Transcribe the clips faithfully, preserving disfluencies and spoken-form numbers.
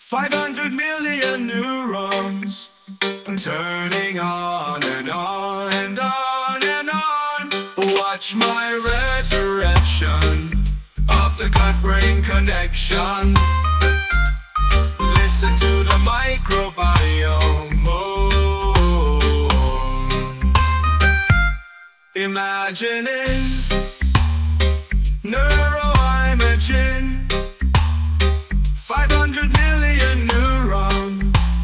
five hundred million neurons, turning on and on and on and on. Watch my resurrection of the gut-brain connection. Listen to the microbiome. Oh. Imagining neuroimaging, five hundred million neurons,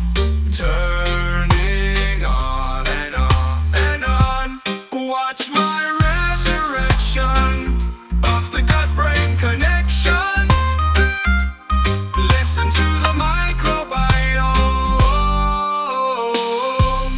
turning on and on and on. Watch my resurrection of the gut-brain connection. Listen to the microbiome.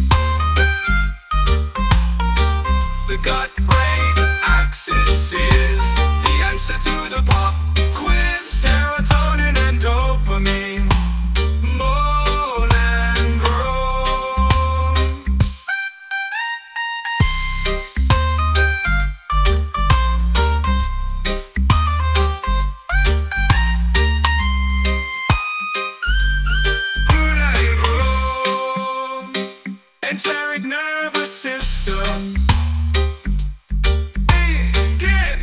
The gut-brain axis is the answer to the pop quiz. Serotonin and dopamine, moan and groan. Moan and groan. Enteric nervous system. Begin.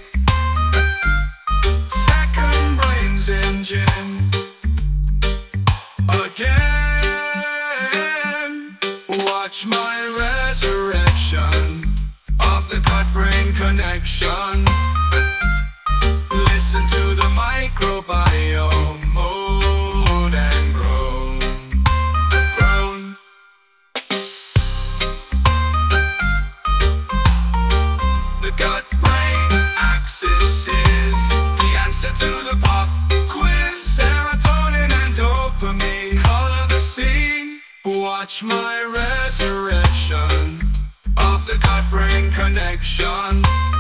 Second brain's engine. Again. Watch my resurrection of the gut-brain connection. Listen to the microbiome. Moan and groan. Groan. The gut-brain axis is the answer to the pop quiz. Serotonin and dopamine color the scene. Watch my resurrection of the gut-brain connection.